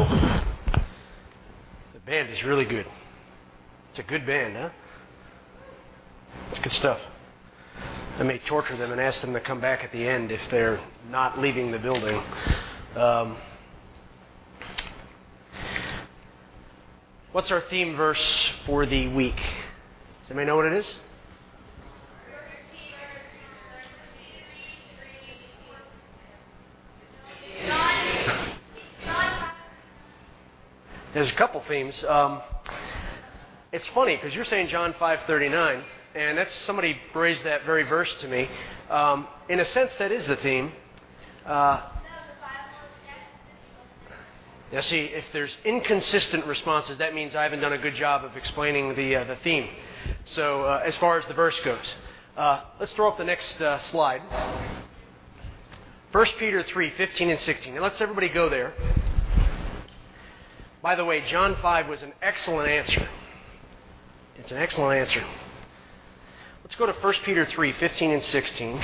The band is really good. It's a good band, huh? It's good stuff. I may torture them and ask them to come back at the end if they're not leaving the building. What's our theme verse for the week? Does anybody know what it is? There's a couple themes. It's funny because you're saying John 5:39, and that's somebody raised that very verse to me. In a sense, that is the theme. Now, see, if there's inconsistent responses, that means I haven't done a good job of explaining the theme. So, as far as the verse goes, let's throw up the next slide. 1 Peter 3:15 and 16. Now, let's everybody go there. By the way, John 5 was an excellent answer. It's an excellent answer. Let's go to 1 Peter 3:15 and 16.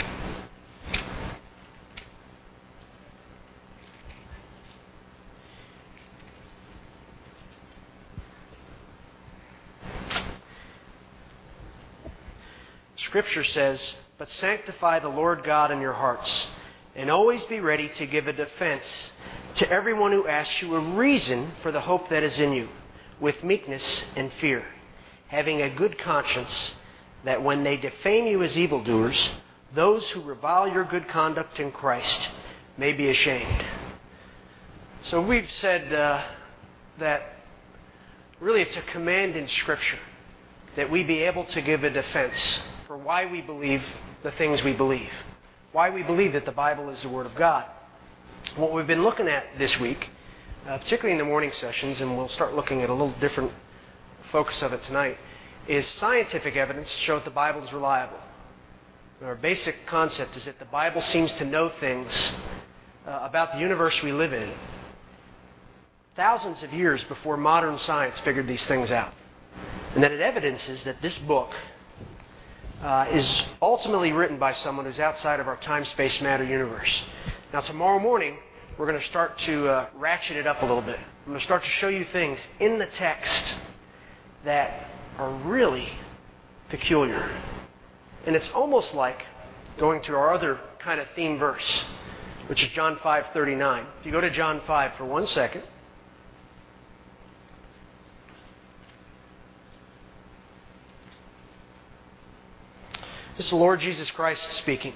Scripture says, "But sanctify the Lord God in your hearts, and always be ready to give a defense to everyone who asks you a reason for the hope that is in you, with meekness and fear, having a good conscience, that when they defame you as evildoers, those who revile your good conduct in Christ may be ashamed." So we've said that really it's a command in Scripture that we be able to give a defense for why we believe the things we believe, why we believe that the Bible is the Word of God. What we've been looking at this week, particularly in the morning sessions, and we'll start looking at a little different focus of it tonight, is scientific evidence to show that the Bible is reliable. Our basic concept is that the Bible seems to know things about the universe we live in thousands of years before modern science figured these things out. And that it evidences that this book is ultimately written by someone who's outside of our time, space, matter universe. Now, tomorrow morning, we're going to start to ratchet it up a little bit. I'm going to start to show you things in the text that are really peculiar. And it's almost like going to our other kind of theme verse, which is John 5:39. If you go to John 5 for 1 second. This is the Lord Jesus Christ speaking.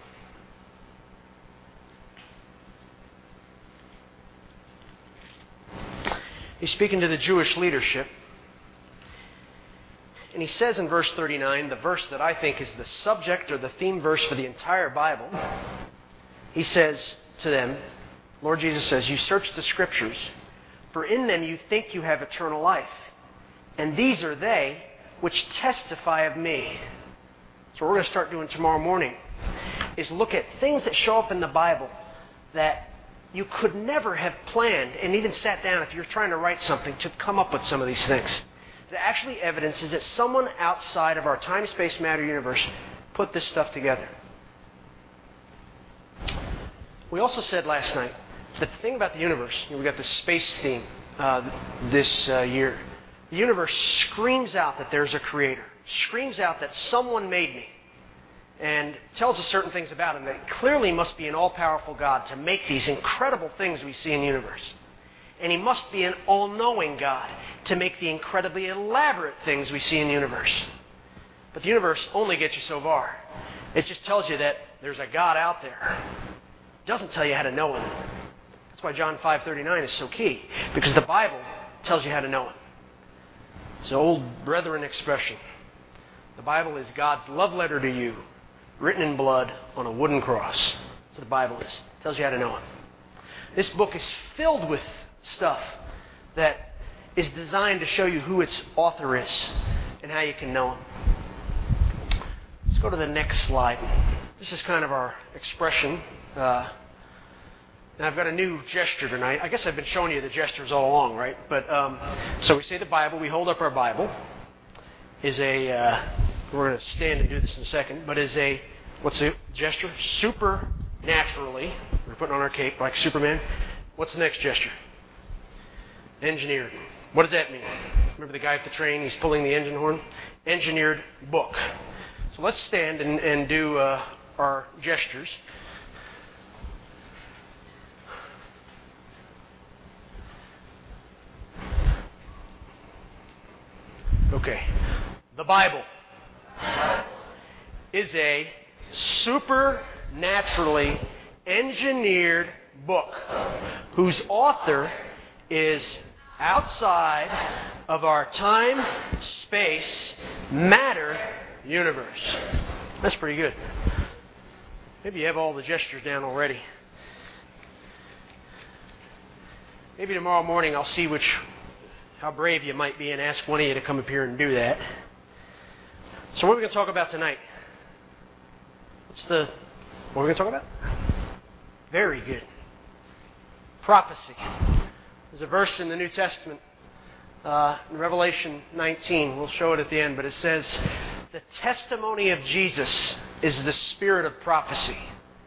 He's speaking to the Jewish leadership. And he says in verse 39, the verse that I think is the subject or the theme verse for the entire Bible, he says to them, Lord Jesus says, "You search the Scriptures, for in them you think you have eternal life. And these are they which testify of me." So what we're going to start doing tomorrow morning is look at things that show up in the Bible that you could never have planned and even sat down if you're trying to write something to come up with some of these things. That actually evidences that someone outside of our time, space, matter universe put this stuff together. We also said last night that the thing about the universe, we got the space theme this year. The universe screams out that there's a creator, screams out that someone made me, and tells us certain things about him, that it clearly must be an all-powerful God to make these incredible things we see in the universe. And he must be an all-knowing God to make the incredibly elaborate things we see in the universe. But the universe only gets you so far. It just tells you that there's a God out there. It doesn't tell you how to know him. That's why John 5:39 is so key, because the Bible tells you how to know him. It's an old brethren expression. The Bible is God's love letter to you, written in blood on a wooden cross. That's what the Bible is. It tells you how to know him. This book is filled with stuff that is designed to show you who its author is and how you can know him. Let's go to the next slide. This is kind of our expression. Now I've got a new gesture tonight. I guess I've been showing you the gestures all along, right? But so we say the Bible. We hold up our Bible. We're going to stand and do this in a second. But what's the gesture? Supernaturally. We're putting on our cape like Superman. What's the next gesture? Engineered. What does that mean? Remember the guy at the train? He's pulling the engine horn? Engineered book. So let's stand and do our gestures. Okay. The Bible is a supernaturally engineered book whose author is outside of our time, space, matter universe. That's pretty good. Maybe you have all the gestures down already. Maybe tomorrow morning I'll see how brave you might be and ask one of you to come up here and do that. So what are we going to talk about tonight? What are we going to talk about? Very good. Prophecy. There's a verse in the New Testament, in Revelation 19. We'll show it at the end, but it says, the testimony of Jesus is the spirit of prophecy.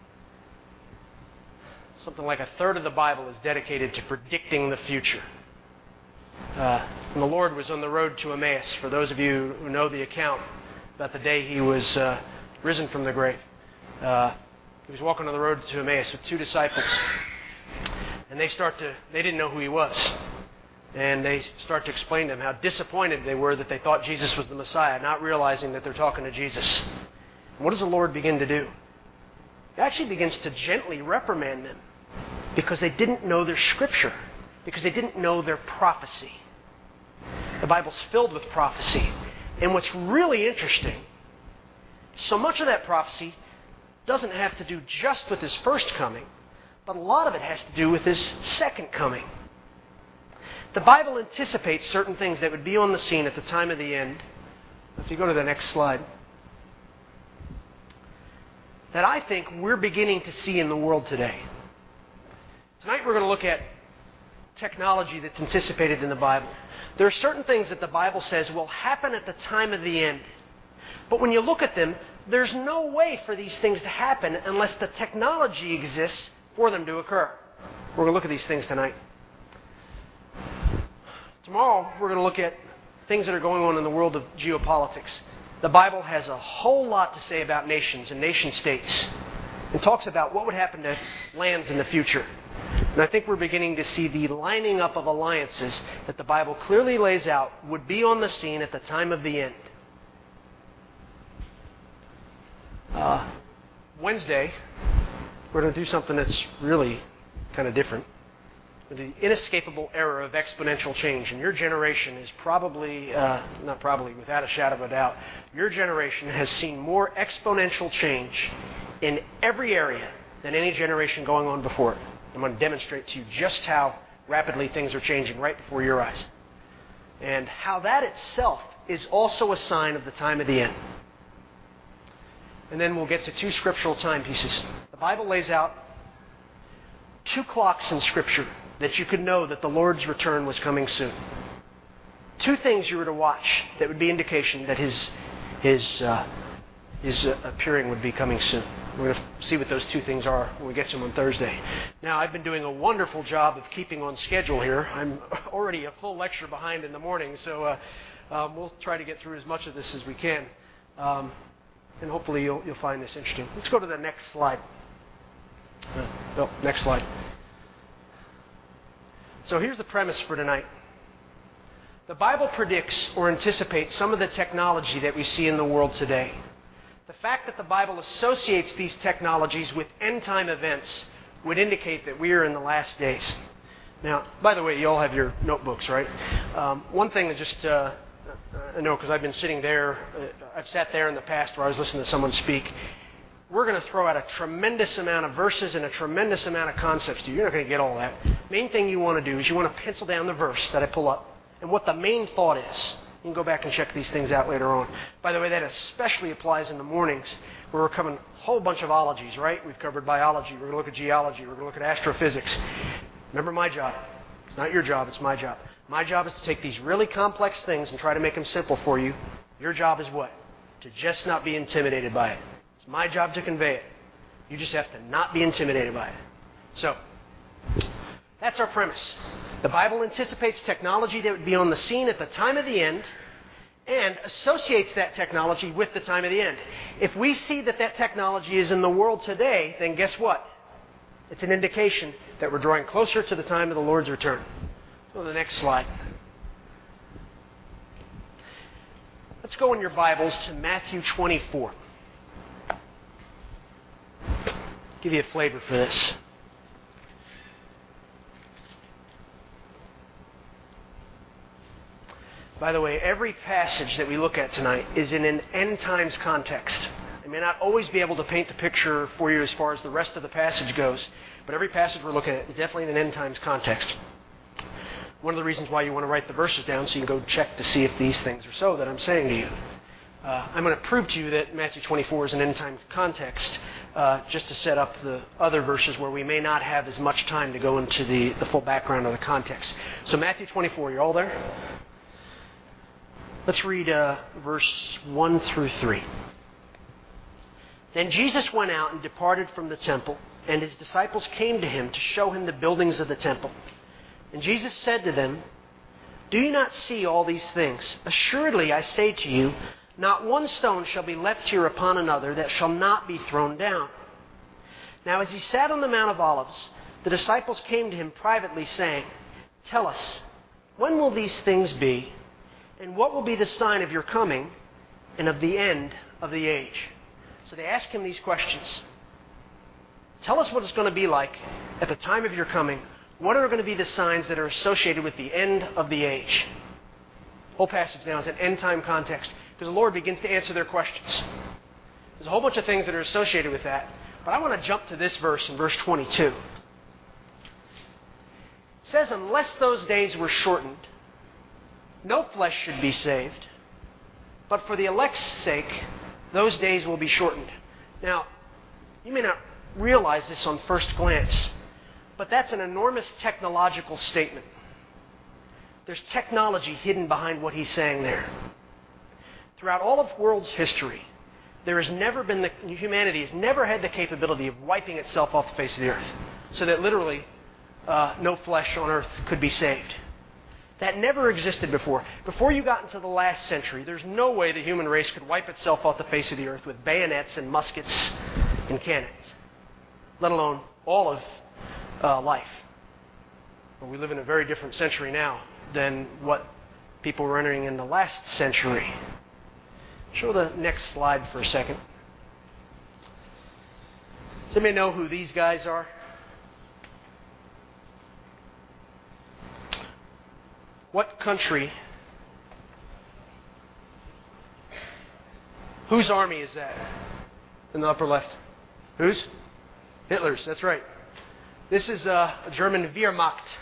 Something like a third of the Bible is dedicated to predicting the future. When the Lord was on the road to Emmaus, for those of you who know the account about the day He was risen from the grave, He was walking on the road to Emmaus with two disciples. And they didn't know who He was. And they start to explain to Him how disappointed they were that they thought Jesus was the Messiah, not realizing that they're talking to Jesus. And what does the Lord begin to do? He actually begins to gently reprimand them because they didn't know their Scripture, because they didn't know their prophecy. The Bible's filled with prophecy. And what's really interesting, so much of that prophecy doesn't have to do just with His first coming, but a lot of it has to do with His second coming. The Bible anticipates certain things that would be on the scene at the time of the end. If you go to the next slide, that I think we're beginning to see in the world today. Tonight we're going to look at technology that's anticipated in the Bible. There are certain things that the Bible says will happen at the time of the end. But when you look at them, there's no way for these things to happen unless the technology exists for them to occur. We're going to look at these things tonight. Tomorrow, we're going to look at things that are going on in the world of geopolitics. The Bible has a whole lot to say about nations and nation states. It talks about what would happen to lands in the future. And I think we're beginning to see the lining up of alliances that the Bible clearly lays out would be on the scene at the time of the end. Wednesday, we're going to do something that's really kind of different. The inescapable era of exponential change. And your generation is without a shadow of a doubt, your generation has seen more exponential change in every area than any generation going on before it. I'm going to demonstrate to you just how rapidly things are changing right before your eyes. And how that itself is also a sign of the time of the end. And then we'll get to two scriptural timepieces. The Bible lays out two clocks in Scripture that you could know that the Lord's return was coming soon. Two things you were to watch that would be indication that His appearing would be coming soon. We're going to see what those two things are when we get to them on Thursday. Now, I've been doing a wonderful job of keeping on schedule here. I'm already a full lecture behind in the morning, so we'll try to get through as much of this as we can. And hopefully you'll find this interesting. Let's go to the next slide. Next slide. So here's the premise for tonight. The Bible predicts or anticipates some of the technology that we see in the world today. The fact that the Bible associates these technologies with end-time events would indicate that we are in the last days. Now, by the way, you all have your notebooks, right? One thing that just... I know because I've been sitting there, I've sat there in the past where I was listening to someone speak. We're going to throw out a tremendous amount of verses and a tremendous amount of concepts to you. You're not going to get all that. Main thing you want to do is you want to pencil down the verse that I pull up and what the main thought is. You can go back and check these things out later on. By the way, that especially applies in the mornings where we're covering a whole bunch of ologies, right? We've covered biology. We're going to look at geology. We're going to look at astrophysics. Remember my job. It's not your job. It's my job. My job is to take these really complex things and try to make them simple for you. Your job is what? To just not be intimidated by it. It's my job to convey it. You just have to not be intimidated by it. So, that's our premise. The Bible anticipates technology that would be on the scene at the time of the end and associates that technology with the time of the end. If we see that that technology is in the world today, then guess what? It's an indication that we're drawing closer to the time of the Lord's return. Go to the next slide. Let's go in your Bibles to Matthew 24. Give you a flavor for this. By the way, every passage that we look at tonight is in an end times context. I may not always be able to paint the picture for you as far as the rest of the passage goes, but every passage we're looking at is definitely in an end times context. One of the reasons why you want to write the verses down so you can go check to see if these things are so that I'm saying to you. I'm going to prove to you that Matthew 24 is an end time context just to set up the other verses where we may not have as much time to go into the full background of the context. So Matthew 24, you're all there? Let's read verse 1 through 3. Then Jesus went out and departed from the temple, and his disciples came to him to show him the buildings of the temple. And Jesus said to them, "Do you not see all these things? Assuredly, I say to you, not one stone shall be left here upon another that shall not be thrown down." Now as he sat on the Mount of Olives, the disciples came to him privately, saying, "Tell us, when will these things be? And what will be the sign of your coming and of the end of the age?" So they ask him these questions. Tell us what it's going to be like at the time of your coming. What are going to be the signs that are associated with the end of the age? The whole passage now is an end time context because the Lord begins to answer their questions. There's a whole bunch of things that are associated with that. But I want to jump to this verse in verse 22. It says, "Unless those days were shortened, no flesh should be saved, but for the elect's sake, those days will be shortened." Now, you may not realize this on first glance, but that's an enormous technological statement. There's technology hidden behind what he's saying there. Throughout all of world's history, humanity has never had the capability of wiping itself off the face of the earth, so that literally no flesh on earth could be saved. That never existed before. Before you got into the last century, there's no way the human race could wipe itself off the face of the earth with bayonets and muskets and cannons, let alone all of life. But we live in a very different century now than what people were entering in the last century. Show the next slide for a second. Does anybody know who these guys are? What country? Whose army is that? In the upper left. Whose? Hitler's, that's right. This is a German Wehrmacht.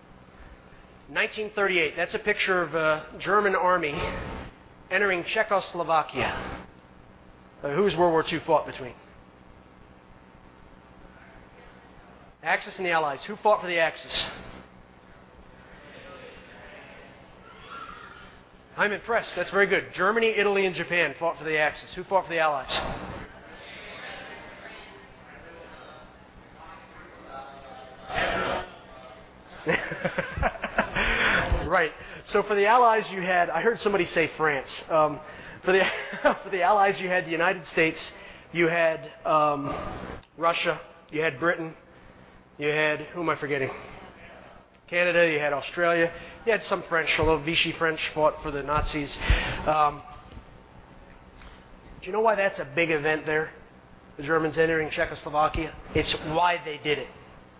1938. That's a picture of a German army entering Czechoslovakia. Who was World War II fought between? Axis and the Allies. Who fought for the Axis? I'm impressed. That's very good. Germany, Italy, and Japan fought for the Axis. Who fought for the Allies? Right. So for the Allies, you had, I heard somebody say France. For the Allies, you had the United States, you had Russia, you had Britain, you had, who am I forgetting? Canada, you had Australia, you had some French, although Vichy French fought for the Nazis. Do you know why that's a big event there? The Germans entering Czechoslovakia? It's why they did it.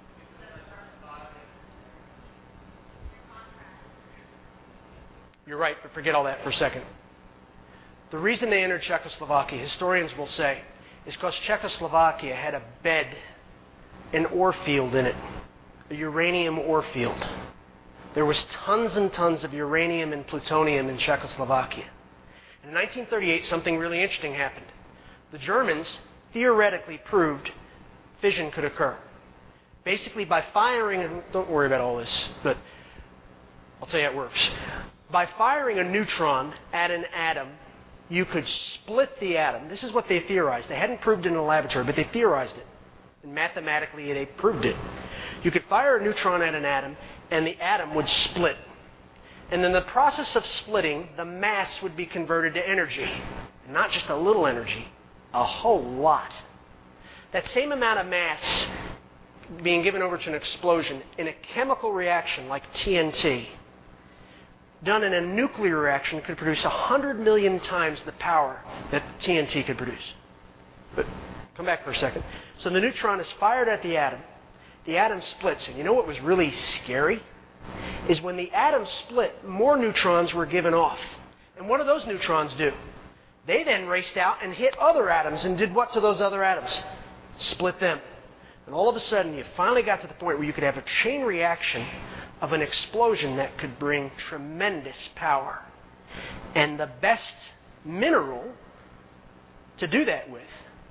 You're right, but forget all that for a second. The reason they entered Czechoslovakia, historians will say, is because Czechoslovakia had a bed, an ore field in it, a uranium ore field. There was tons and tons of uranium and plutonium in Czechoslovakia. In 1938, something really interesting happened. The Germans theoretically proved fission could occur. Basically, by firing, don't worry about all this, but I'll tell you how it works. By firing a neutron at an atom, you could split the atom. This is what they theorized. They hadn't proved it in a laboratory, but they theorized it. And mathematically, they proved it. You could fire a neutron at an atom, and the atom would split. And in the process of splitting, the mass would be converted to energy. Not just a little energy, a whole lot. That same amount of mass being given over to an explosion in a chemical reaction like TNT, done in a nuclear reaction, could produce 100 million times the power that TNT could produce. But come back for a second. So the neutron is fired at the atom splits. And you know what was really scary? Is when the atom split, more neutrons were given off. And what do those neutrons do? They then raced out and hit other atoms and did what to those other atoms? Split them. And all of a sudden, you finally got to the point where you could have a chain reaction of an explosion that could bring tremendous power. And the best mineral to do that with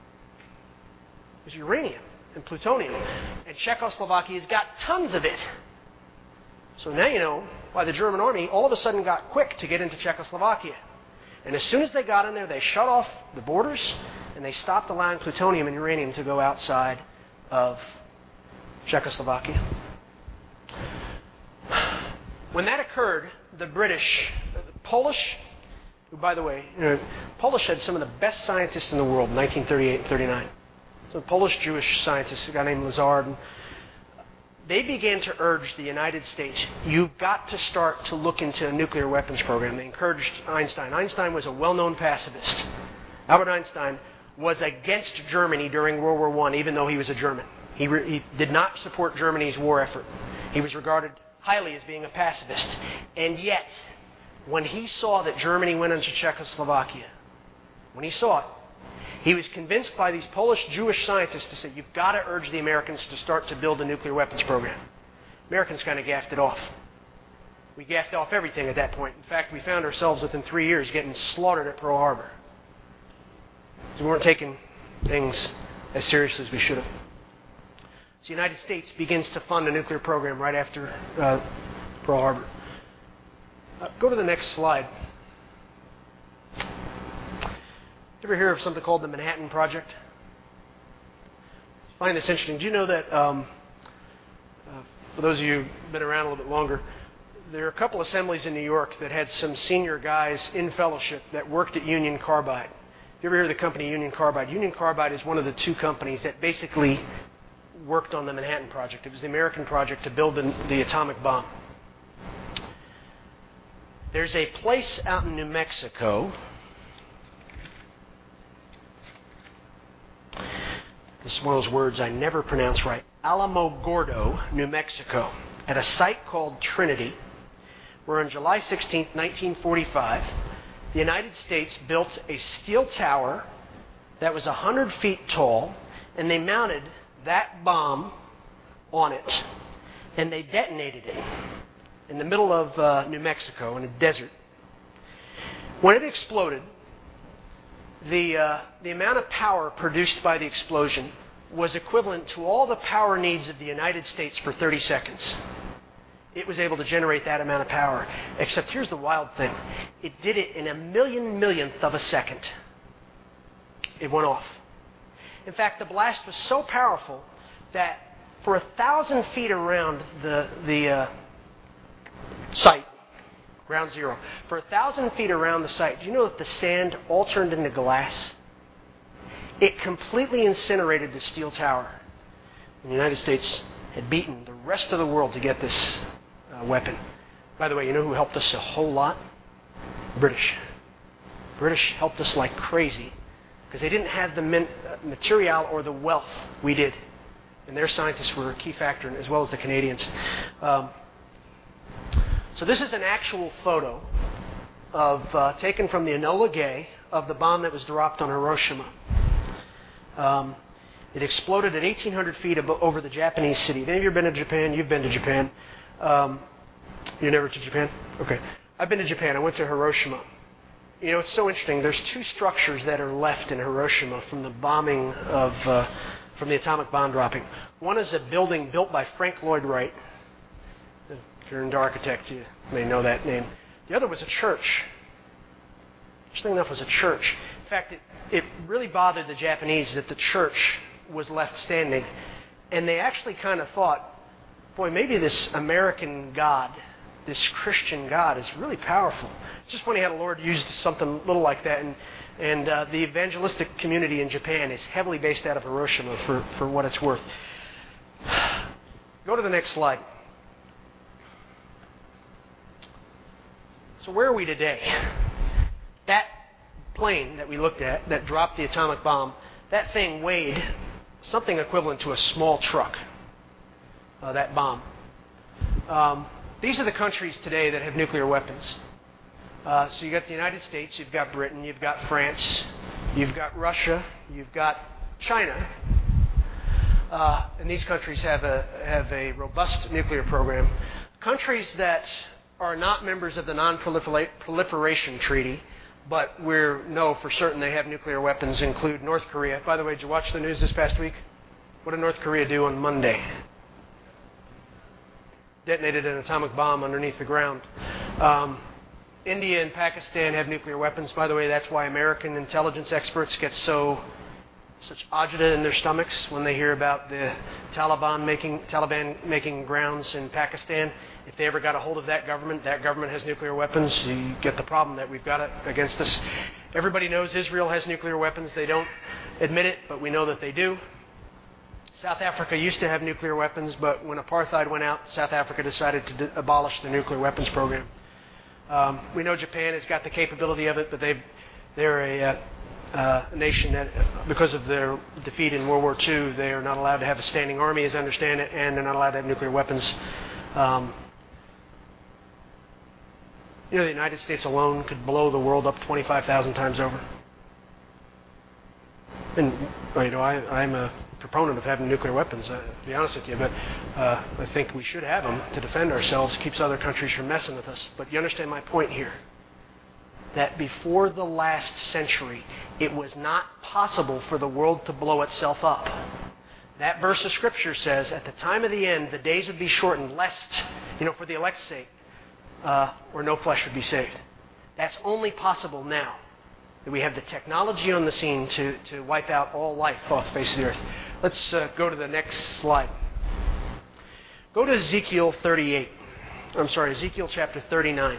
is uranium and plutonium. And Czechoslovakia's got tons of it. So now you know why the German army all of a sudden got quick to get into Czechoslovakia. And as soon as they got in there, they shut off the borders and they stopped allowing plutonium and uranium to go outside of Czechoslovakia. When that occurred, the British, the Polish, who, by the way, Polish had some of the best scientists in the world in 1938 and 39. So Polish-Jewish scientists, a guy named Lazard, they began to urge the United States, you've got to start to look into a nuclear weapons program. They encouraged Einstein. Einstein was a well-known pacifist. Albert Einstein was against Germany during World War I, even though he was a German. He did not support Germany's war effort. He was regarded highly as being a pacifist. And yet, when he saw that Germany went into Czechoslovakia, when he saw it, he was convinced by these Polish-Jewish scientists to say, you've got to urge the Americans to start to build a nuclear weapons program. Americans kind of gaffed it off. We gaffed off everything at that point. In fact, we found ourselves within 3 years getting slaughtered at Pearl Harbor. So we weren't taking things as seriously as we should have. So the United States begins to fund a nuclear program right after Pearl Harbor. Go to the next slide. You ever hear of something called the Manhattan Project? I find this interesting. Do you know that, for those of you who've been around a little bit longer, there are a couple assemblies in New York that had some senior guys in fellowship that worked at Union Carbide. You ever hear of the company Union Carbide? Union Carbide is one of the two companies that basically worked on the Manhattan Project. It was the American project to build the atomic bomb. There's a place out in New Mexico. This is one of those words I never pronounce right. Alamogordo, New Mexico, at a site called Trinity, where on July 16, 1945, the United States built a steel tower that was 100 feet tall, and they mounted that bomb on it, and they detonated it in the middle of New Mexico in a desert. When it exploded, the amount of power produced by the explosion was equivalent to all the power needs of the United States for 30 seconds. It was able to generate that amount of power. Except here's the wild thing. It did it in a millionth of a second. It went off. In fact, the blast was so powerful that for 1,000 feet around the site, ground zero, for 1,000 feet around the site, do you know that the sand all turned into glass? It completely incinerated the steel tower. And the United States had beaten the rest of the world to get this weapon. By the way, you know who helped us a whole lot? British. British helped us like crazy because they didn't have the material or the wealth we did. And their scientists were a key factor, as well as the Canadians. So this is an actual photo of taken from the Enola Gay of the bomb that was dropped on Hiroshima. It exploded at 1,800 feet over the Japanese city. Have any of you been to Japan? You've been to Japan. You're never to Japan? Okay. I've been to Japan. I went to Hiroshima. You know, it's so interesting. There's two structures that are left in Hiroshima from the bombing of, from the atomic bomb dropping. One is a building built by Frank Lloyd Wright. If you're into architect, you may know that name. The other was a church. Interesting enough, was a church. In fact, it really bothered the Japanese that the church was left standing. And they actually kind of thought, boy, maybe this American God, this Christian God is really powerful. It's just funny how the Lord used something little like that. And the evangelistic community in Japan is heavily based out of Hiroshima for what it's worth. Go to the next slide. So where are we today? That plane that we looked at that dropped the atomic bomb, that thing weighed something equivalent to a small truck, that bomb. These are the countries today that have nuclear weapons. So you've got the United States, you've got Britain, you've got France, you've got Russia, you've got China. And these countries have a robust nuclear program. Countries that are not members of the Non-Proliferation Treaty, but we know for certain they have nuclear weapons, include North Korea. By the way, did you watch the news this past week? What did North Korea do on Monday? Detonated an atomic bomb underneath the ground. India and Pakistan have nuclear weapons. By the way, that's why American intelligence experts get such agita in their stomachs when they hear about the Taliban making grounds in Pakistan. If they ever got a hold of that government has nuclear weapons. You get the problem that we've got it against us. Everybody knows Israel has nuclear weapons. They don't admit it, but we know that they do. South Africa used to have nuclear weapons, but when apartheid went out, South Africa decided to abolish the nuclear weapons program. We know Japan has got the capability of it, but they're a nation that, because of their defeat in World War II, they are not allowed to have a standing army, as I understand it, and they're not allowed to have nuclear weapons. The United States alone could blow the world up 25,000 times over. And I'm a proponent of having nuclear weapons, to be honest with you, but I think we should have them to defend ourselves. Keeps other countries from messing with us. But you understand my point here, that before the last century, it was not possible for the world to blow itself up. That verse of Scripture says, at the time of the end, the days would be shortened, lest, for the elect's sake, or no flesh would be saved. That's only possible now, that we have the technology on the scene to wipe out all life off the face of the earth. Let's go to the next slide. Go to Ezekiel chapter 39.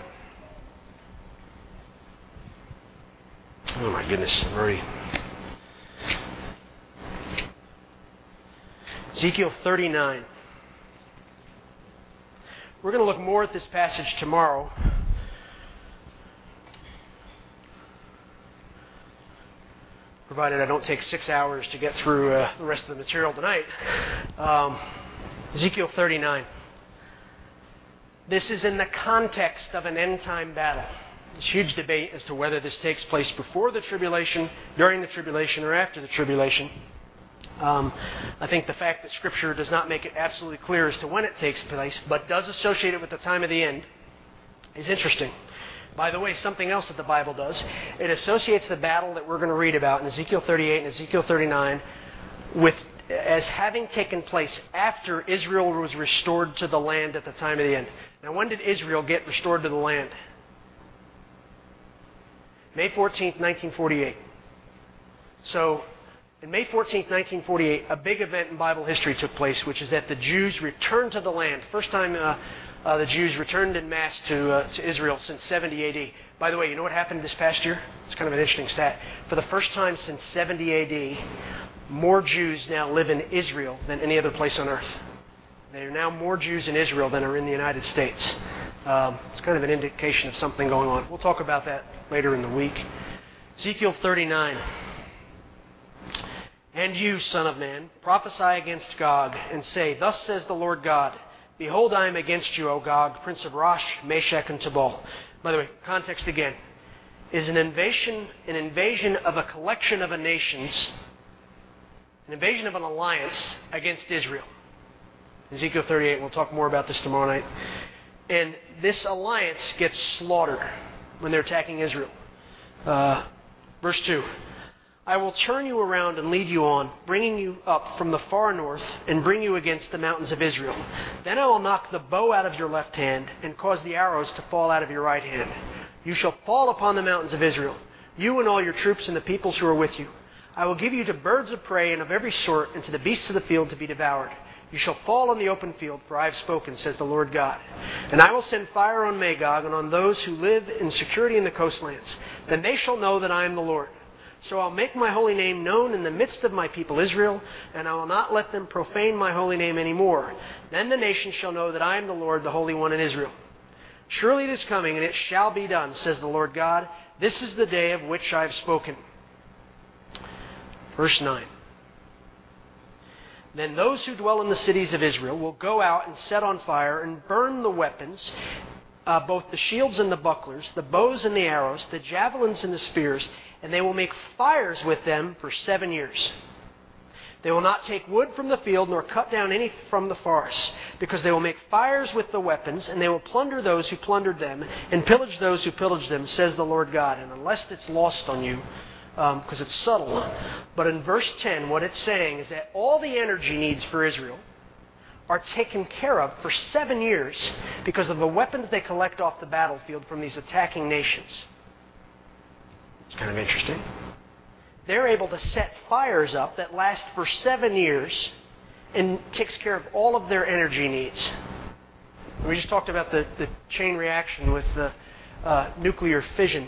Oh my goodness, I'm already... Ezekiel 39. We're going to look more at this passage tomorrow. Provided I don't take 6 hours to get through the rest of the material tonight. Ezekiel 39. This is in the context of an end-time battle. There's huge debate as to whether this takes place before the tribulation, during the tribulation, or after the tribulation. I think the fact that Scripture does not make it absolutely clear as to when it takes place, but does associate it with the time of the end, is interesting. By the way, something else that the Bible does, it associates the battle that we're going to read about in Ezekiel 38 and Ezekiel 39 as having taken place after Israel was restored to the land at the time of the end. Now, when did Israel get restored to the land? May 14th, 1948. So, in May 14th, 1948, a big event in Bible history took place, which is that the Jews returned to the land. First time the Jews returned en masse to Israel since 70 A.D. By the way, you know what happened this past year? It's kind of an interesting stat. For the first time since 70 A.D., more Jews now live in Israel than any other place on earth. There are now more Jews in Israel than are in the United States. It's kind of an indication of something going on. We'll talk about that later in the week. Ezekiel 39. And you, son of man, prophesy against Gog, and say, Thus says the Lord God, Behold, I am against you, O Gog, prince of Rosh, Meshech, and Tubal. By the way, context again, is an invasion of a collection of nations, an invasion of an alliance against Israel. Ezekiel 38, we'll talk more about this tomorrow night. And this alliance gets slaughtered when they're attacking Israel. Verse 2. I will turn you around and lead you on, bringing you up from the far north and bring you against the mountains of Israel. Then I will knock the bow out of your left hand and cause the arrows to fall out of your right hand. You shall fall upon the mountains of Israel, you and all your troops and the peoples who are with you. I will give you to birds of prey and of every sort, and to the beasts of the field to be devoured. You shall fall on the open field, for I have spoken, says the Lord God. And I will send fire on Magog and on those who live in security in the coastlands. Then they shall know that I am the Lord. So I'll make my holy name known in the midst of my people Israel, and I will not let them profane my holy name any more. Then the nations shall know that I am the Lord, the Holy One in Israel. Surely it is coming, and it shall be done, says the Lord God. This is the day of which I have spoken. Verse 9. Then those who dwell in the cities of Israel will go out and set on fire and burn the weapons, both the shields and the bucklers, the bows and the arrows, the javelins and the spears, and they will make fires with them for 7 years. They will not take wood from the field, nor cut down any from the forest, because they will make fires with the weapons, and they will plunder those who plundered them, and pillage those who pillaged them, says the Lord God. And unless it's lost on you, because it's subtle, but in verse 10, what it's saying is that all the energy needs for Israel are taken care of for 7 years because of the weapons they collect off the battlefield from these attacking nations. It's kind of interesting. They're able to set fires up that last for 7 years and takes care of all of their energy needs. We just talked about the chain reaction with the nuclear fission.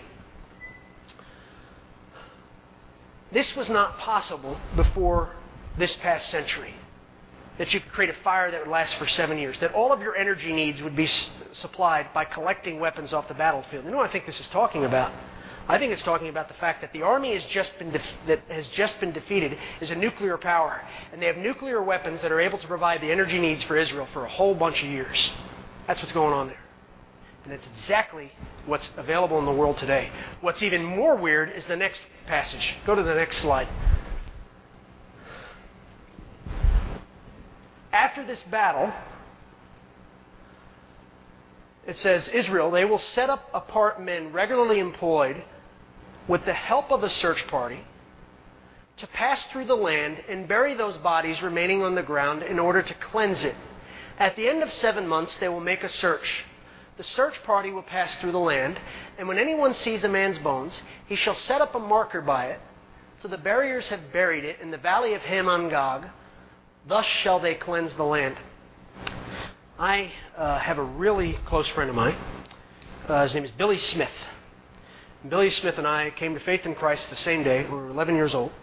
This was not possible before this past century. That you could create a fire that would last for 7 years. That all of your energy needs would be supplied by collecting weapons off the battlefield. You know what I think this is talking about? I think it's talking about the fact that the army that has just been defeated is a nuclear power. And they have nuclear weapons that are able to provide the energy needs for Israel for a whole bunch of years. That's what's going on there. And it's exactly what's available in the world today. What's even more weird is the next passage. Go to the next slide. After this battle, it says, Israel, they will set up apart men regularly employed with the help of a search party to pass through the land and bury those bodies remaining on the ground in order to cleanse it. At the end of 7 months, they will make a search. The search party will pass through the land, and when anyone sees a man's bones, he shall set up a marker by it, so the buriers have buried it in the valley of Hamon-Gog. Thus shall they cleanse the land. I have a really close friend of mine. His name is Billy Smith. And Billy Smith and I came to faith in Christ the same day. We were 11 years old.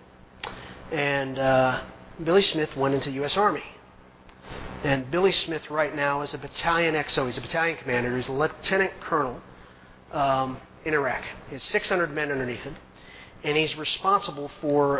And Billy Smith went into the U.S. Army. And Billy Smith right now is a battalion XO. He's a battalion commander. He's a lieutenant colonel in Iraq. He has 600 men underneath him. And he's responsible for,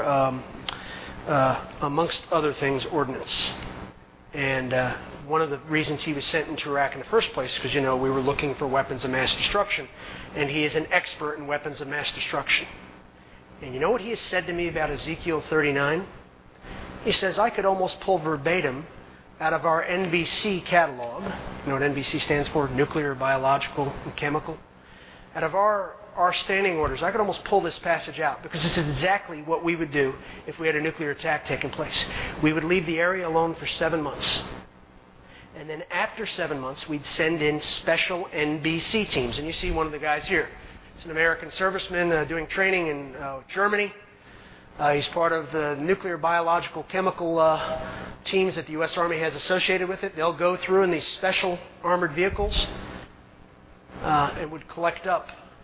amongst other things, ordnance. And one of the reasons he was sent into Iraq in the first place, because, we were looking for weapons of mass destruction. And he is an expert in weapons of mass destruction. And you know what he has said to me about Ezekiel 39? He says, I could almost pull verbatim out of our NBC catalog. You know what NBC stands for? Nuclear, biological, and chemical. Out of our standing orders, I could almost pull this passage out, because this is exactly what we would do if we had a nuclear attack taking place. We would leave the area alone for 7 months. And then after 7 months, we'd send in special NBC teams. And you see one of the guys here. He's an American serviceman doing training in Germany. He's part of the nuclear, biological, chemical teams that the U.S. Army has associated with it. They'll go through in these special armored vehicles and would collect up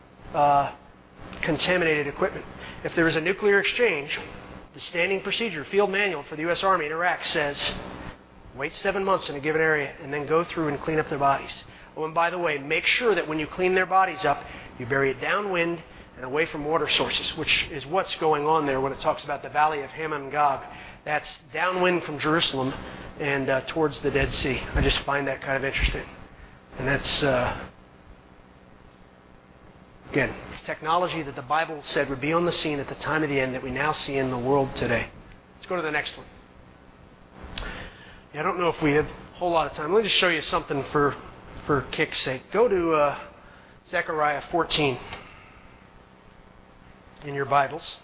contaminated equipment. If there is a nuclear exchange, the standing procedure, field manual for the U.S. Army in Iraq says, wait 7 months in a given area and then go through and clean up their bodies. Oh, and by the way, make sure that when you clean their bodies up, you bury it downwind and away from water sources, which is what's going on there when it talks about the valley of Hamon-Gog. That's downwind from Jerusalem and towards the Dead Sea. I just find that kind of interesting. And that's, again, technology that the Bible said would be on the scene at the time of the end that we now see in the world today. Let's go to the next one. I don't know if we have a whole lot of time. Let me just show you something for kick's sake. Go to Zechariah 14 in your Bibles.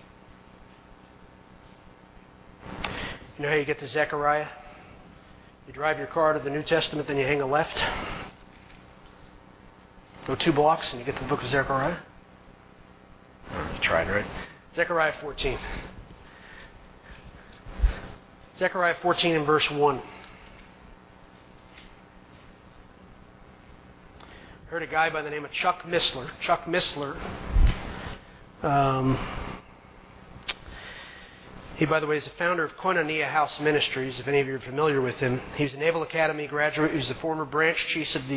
You know how you get to Zechariah? You drive your car to the New Testament, then you hang a left. Go 2 blocks and you get to the book of Zechariah. You tried, right? Zechariah 14. Zechariah 14 and verse 1. I heard a guy by the name of Chuck Missler. Chuck Missler. He, by the way, is the founder of Koinonia House Ministries, if any of you are familiar with him. He's a Naval Academy graduate. He was the former branch chief of the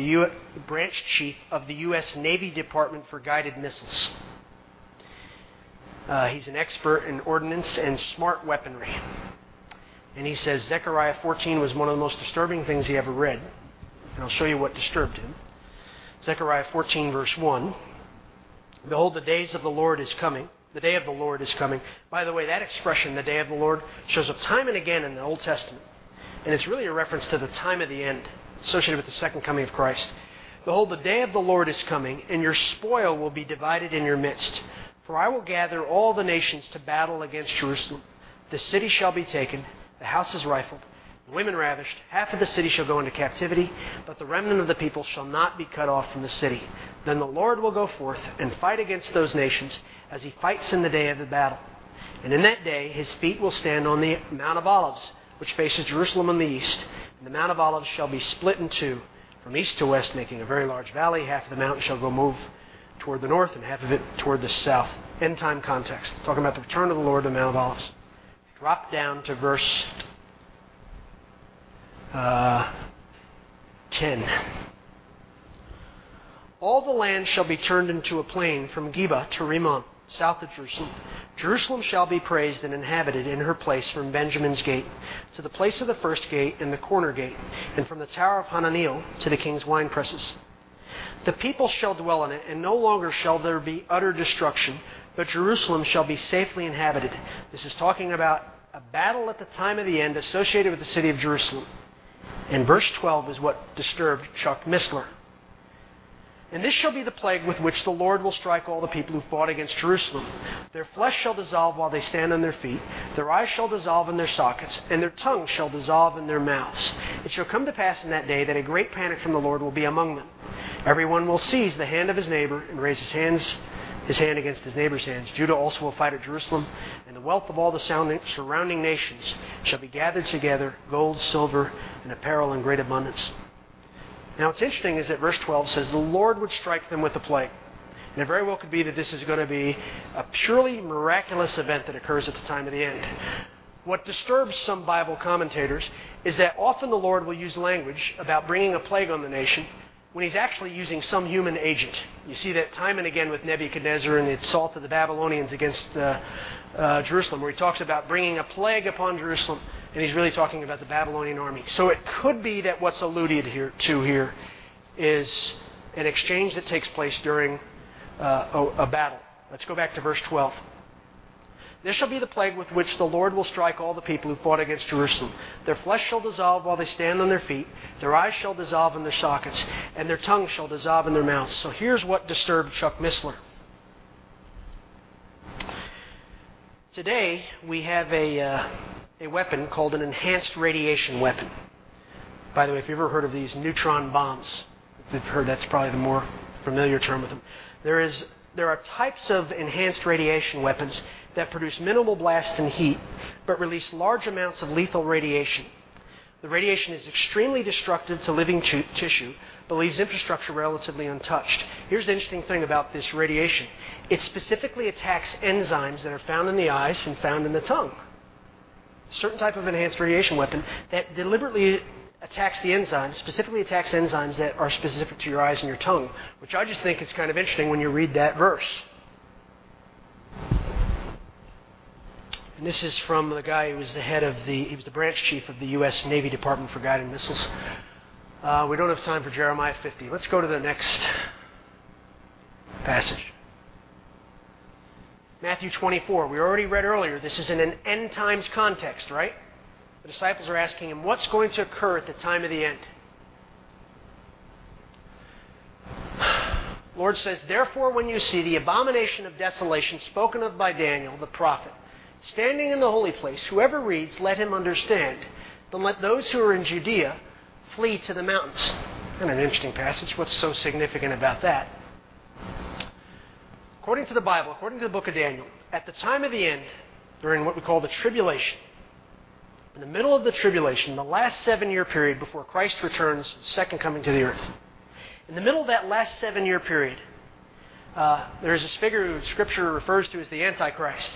U.S. Navy Department for Guided Missiles. He's an expert in ordnance and smart weaponry. And he says Zechariah 14 was one of the most disturbing things he ever read. And I'll show you what disturbed him. Zechariah 14, verse 1. Behold, the days of the Lord is coming. The day of the Lord is coming. By the way, that expression, the day of the Lord, shows up time and again in the Old Testament. And it's really a reference to the time of the end, associated with the second coming of Christ. Behold, the day of the Lord is coming, and your spoil will be divided in your midst. For I will gather all the nations to battle against Jerusalem. The city shall be taken, the houses rifled, the women ravished. Half of the city shall go into captivity, but the remnant of the people shall not be cut off from the city. Then the Lord will go forth and fight against those nations, as he fights in the day of the battle. And in that day his feet will stand on the Mount of Olives, which faces Jerusalem on the east. And the Mount of Olives shall be split in two, from east to west, making a very large valley. Half of the mountain shall go move toward the north, and half of it toward the south. End time context. Talking about the return of the Lord to the Mount of Olives. Drop down to verse 10. All the land shall be turned into a plain from Geba to Rimmon, south of Jerusalem. Jerusalem shall be praised and inhabited in her place from Benjamin's gate to the place of the first gate and the corner gate, and from the tower of Hananeel to the king's winepresses. The people shall dwell in it, and no longer shall there be utter destruction, but Jerusalem shall be safely inhabited. This is talking about a battle at the time of the end associated with the city of Jerusalem. And verse 12 is what disturbed Chuck Missler. And this shall be the plague with which the Lord will strike all the people who fought against Jerusalem. Their flesh shall dissolve while they stand on their feet. Their eyes shall dissolve in their sockets, and their tongues shall dissolve in their mouths. It shall come to pass in that day that a great panic from the Lord will be among them. Everyone will seize the hand of his neighbor and raise his hand against his neighbor's hands. Judah also will fight at Jerusalem, and the wealth of all the surrounding nations shall be gathered together, gold, silver, and apparel in great abundance. Now, what's interesting is that verse 12 says the Lord would strike them with a plague. And it very well could be that this is going to be a purely miraculous event that occurs at the time of the end. What disturbs some Bible commentators is that often the Lord will use language about bringing a plague on the nation when he's actually using some human agent. You see that time and again with Nebuchadnezzar and the assault of the Babylonians against Jerusalem, where he talks about bringing a plague upon Jerusalem, and he's really talking about the Babylonian army. So it could be that what's alluded to here is an exchange that takes place during a battle. Let's go back to verse 12. This shall be the plague with which the Lord will strike all the people who fought against Jerusalem. Their flesh shall dissolve while they stand on their feet. Their eyes shall dissolve in their sockets, and their tongues shall dissolve in their mouths. So here's what disturbed Chuck Missler. Today, we have a weapon called an enhanced radiation weapon. By the way, if you've ever heard of these neutron bombs, if you've heard, that's probably the more familiar term with them. There are types of enhanced radiation weapons that produce minimal blast and heat, but release large amounts of lethal radiation. The radiation is extremely destructive to living tissue, but leaves infrastructure relatively untouched. Here's the interesting thing about this radiation. It specifically attacks enzymes that are found in the eyes and found in the tongue. A certain type of enhanced radiation weapon that deliberately attacks the enzymes, specifically attacks enzymes that are specific to your eyes and your tongue, which I just think is kind of interesting when you read that verse. And this is from the guy who was he was the branch chief of the U.S. Navy Department for Guided Missiles. We don't have time for Jeremiah 50. Let's go to the next passage. Matthew 24. We already read earlier, this is in an end times context, right? The disciples are asking him, what's going to occur at the time of the end? The Lord says, therefore when you see the abomination of desolation spoken of by Daniel the prophet, standing in the holy place, whoever reads, let him understand. Then let those who are in Judea flee to the mountains. And an interesting passage. What's so significant about that? According to the Bible, according to the book of Daniel, at the time of the end, during what we call the tribulation, in the middle of the tribulation, the last 7-year period before Christ returns, second coming to the earth, in the middle of that last 7-year period, there is this figure who Scripture refers to as the Antichrist.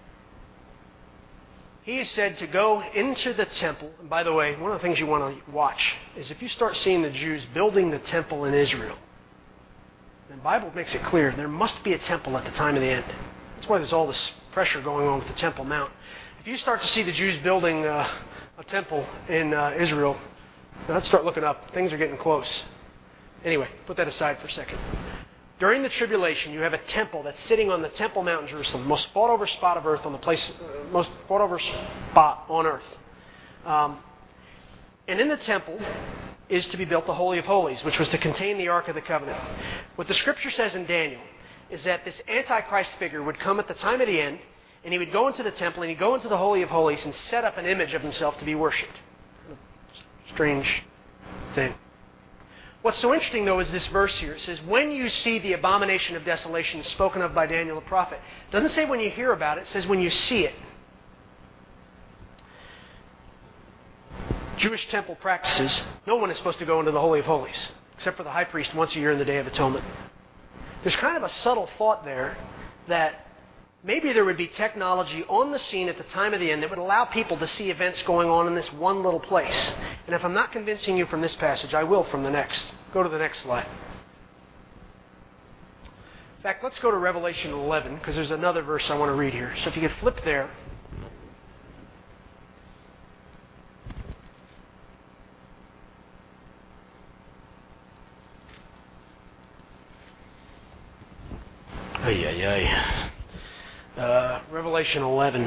He is said to go into the temple. And by the way, one of the things you want to watch is if you start seeing the Jews building the temple in Israel, the Bible makes it clear there must be a temple at the time of the end. That's why there's all this pressure going on with the Temple Mount. If you start to see the Jews building a temple in Israel, let's start looking up. Things are getting close. Anyway, put that aside for a second. During the tribulation, you have a temple that's sitting on the Temple Mount in Jerusalem, most fought-over spot of earth on the place, most fought-over spot on earth. And in the temple is to be built the Holy of Holies, which was to contain the Ark of the Covenant. What the Scripture says in Daniel is that this Antichrist figure would come at the time of the end, and he would go into the temple, and he'd go into the Holy of Holies and set up an image of himself to be worshipped. Strange thing. What's so interesting, though, is this verse here. It says, when you see the abomination of desolation spoken of by Daniel the prophet. It doesn't say when you hear about it. It says when you see it. Jewish temple practices, no one is supposed to go into the Holy of Holies, except for the high priest once a year in the Day of Atonement. There's kind of a subtle thought there that maybe there would be technology on the scene at the time of the end that would allow people to see events going on in this one little place. And if I'm not convincing you from this passage, I will from the next. Go to the next slide. In fact, let's go to Revelation 11, because there's another verse I want to read here. So if you could flip there. Revelation 11.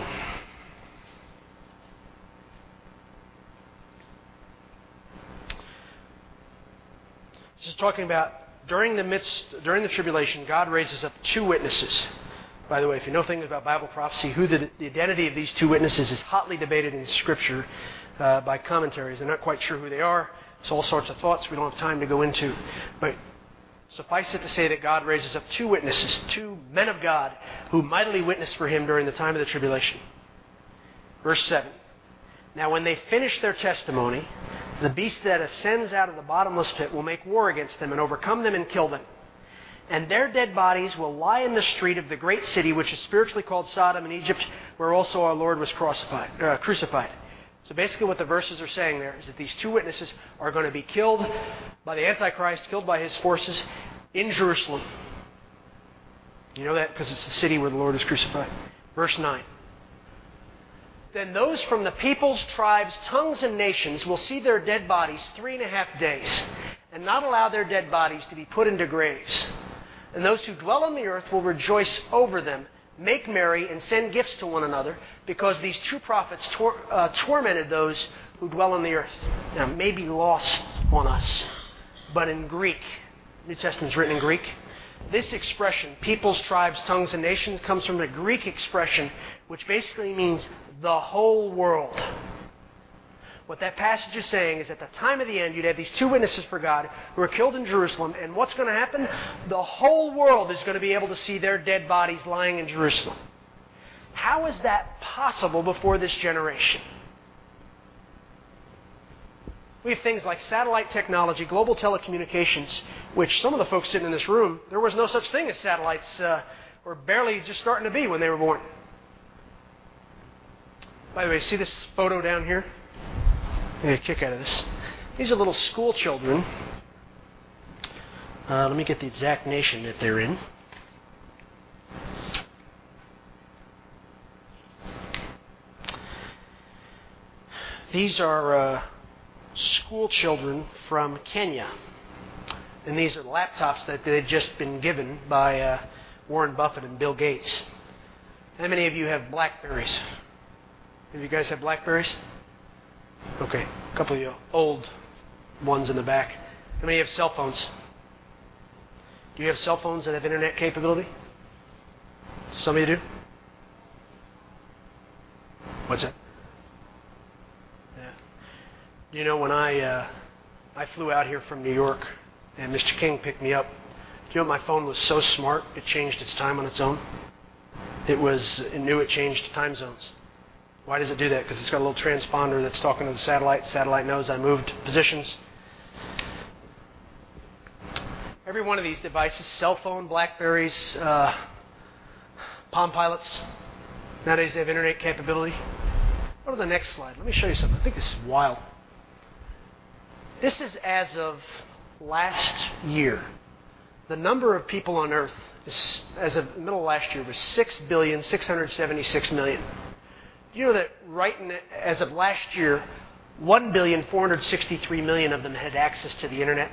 This is talking about during the tribulation, God raises up 2 witnesses. By the way, if you know things about Bible prophecy, who the identity of these 2 witnesses is hotly debated in Scripture by commentaries. They're not quite sure who they are. It's all sorts of thoughts we don't have time to go into. But suffice it to say that God raises up 2 witnesses, 2 men of God, who mightily witness for Him during the time of the tribulation. Verse 7. Now when they finish their testimony, the beast that ascends out of the bottomless pit will make war against them and overcome them and kill them. And their dead bodies will lie in the street of the great city, which is spiritually called Sodom in Egypt, where also our Lord was crucified. So basically what the verses are saying there is that these 2 witnesses are going to be killed by the Antichrist, killed by his forces in Jerusalem. You know that because it's the city where the Lord is crucified. Verse 9. Then those from the peoples, tribes, tongues, and nations will see their dead bodies 3.5 days, and not allow their dead bodies to be put into graves. And those who dwell on the earth will rejoice over them, make merry, and send gifts to one another, because these 2 prophets tormented those who dwell on the earth. Now, it may be lost on us, but in Greek, New Testament is written in Greek, this expression, peoples, tribes, tongues, and nations, comes from the Greek expression, which basically means the whole world. What that passage is saying is at the time of the end, you'd have these 2 witnesses for God who are killed in Jerusalem, and what's going to happen? The whole world is going to be able to see their dead bodies lying in Jerusalem. How is that possible before this generation? We have things like satellite technology, global telecommunications, which some of the folks sitting in this room, there was no such thing as satellites, or barely just starting to be when they were born. By the way, see this photo down here? I get a kick out of this. These are little school children. Let me get the exact nation that they're in. These are school children from Kenya. And these are laptops that they've just been given by Warren Buffett and Bill Gates. How many of you have BlackBerries? Have you guys have BlackBerries? Okay, a couple of you old ones in the back. How many have cell phones? Do you have cell phones that have internet capability? Some of you do? What's that? Yeah. You know, when I I flew out here from New York, and Mr. King picked me up. Do you know my phone was so smart, it changed its time on its own? It knew it changed time zones. Why does it do that? Because it's got a little transponder that's talking to the satellite. The satellite knows I moved positions. Every one of these devices, cell phone, Blackberries, Palm Pilots, nowadays they have internet capability. Go to the next slide. Let me show you something. I think this is wild. This is as of last year. The number of people on Earth, as of the middle of last year, was 6,676,000,000. You know that as of last year, 1,463,000,000 of them had access to the internet?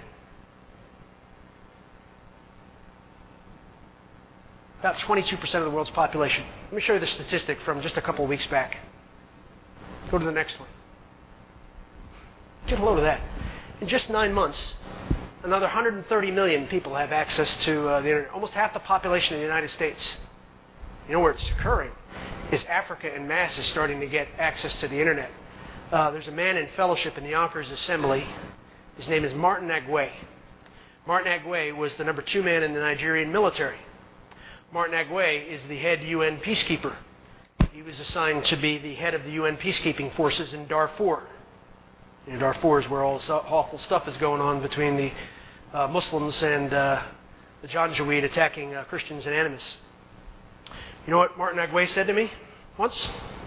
About 22% of the world's population. Let me show you the statistic from just a couple of weeks back. Go to the next one. Get a load of that. In just 9 months, another 130 million people have access to the internet. Almost half the population of the United States. You know where it's occurring is Africa en masse is starting to get access to the internet. There's a man in fellowship in the Yonkers Assembly. His name is Martin Agwe. Martin Agwe was the number 2 man in the Nigerian military. Martin Agwe is the head UN peacekeeper. He was assigned to be the head of the UN peacekeeping forces in Darfur. In Darfur is where all this awful stuff is going on between the Muslims and the Janjaweed attacking Christians and animists. You know what Martin Agwe said to me once?